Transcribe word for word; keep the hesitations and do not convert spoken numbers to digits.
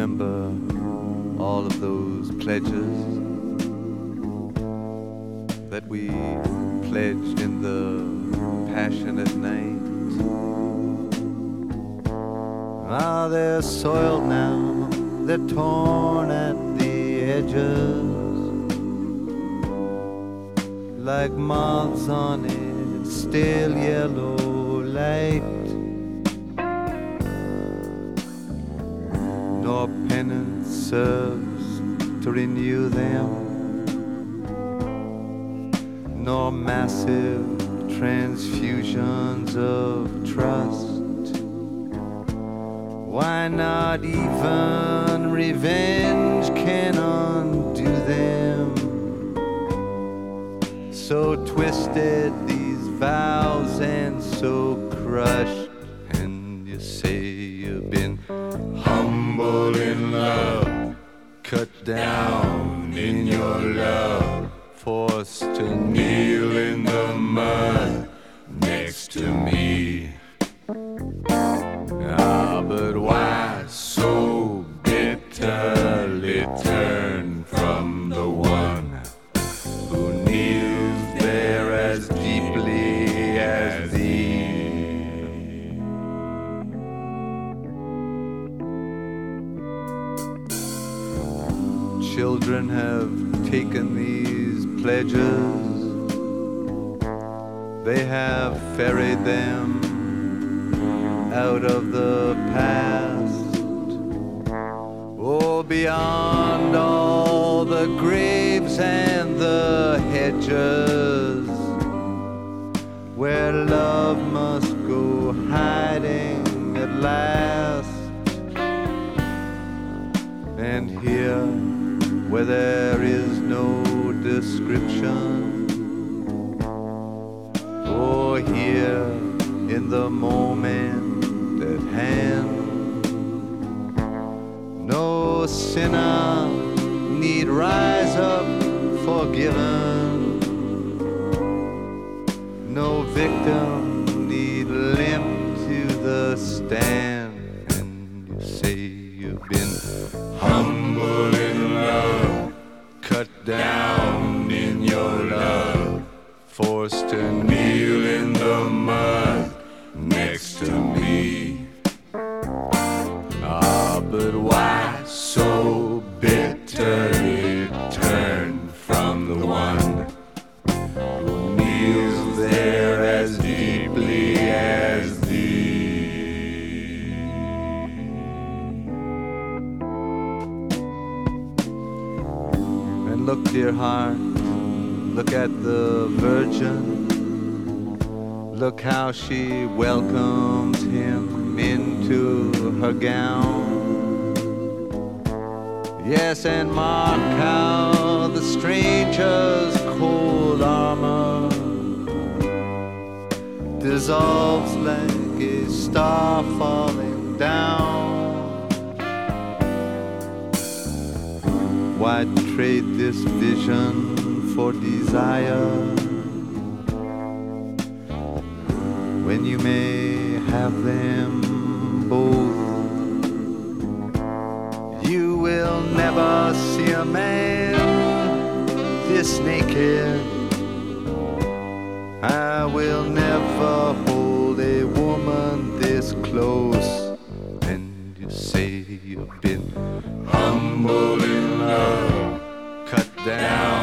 remember all of those pledges that we pledged in the passionate night? Ah, they're soiled now, they're torn at the edges, like moths on a stale yellow light. Nor penance serves to renew them, nor massive transfusions of trust. Why not even revenge can undo them? So twisted these vows and so crushed. And you say you've been humble in love, cut down in your love, forced to kneel in the mud next to me. Ah, but why so bitterly turn from the one who kneels there as deeply as thee? Children have taken these pledges, they have ferried them out of the past, oh, beyond all the graves and the hedges, where love must go hiding at last. And here, where there is no description, oh, here in the moment at hand, no sinner need rise up forgiven, no victim need limp to the stand. And you say you've been humble in love, cut down in your love, forced to kneel in the mud next to me. Ah, but why so bitterly turn from the one who kneels there as deeply as thee? And look, dear heart, look at the Virgin. Look how she welcomes him into her gown. Yes, and mark how the stranger's cold armor dissolves like a star falling down. Why trade this vision for desire, when you may have them both? You will never see a man this naked. I will never hold a woman this close. And you say you've been humble in love, cut down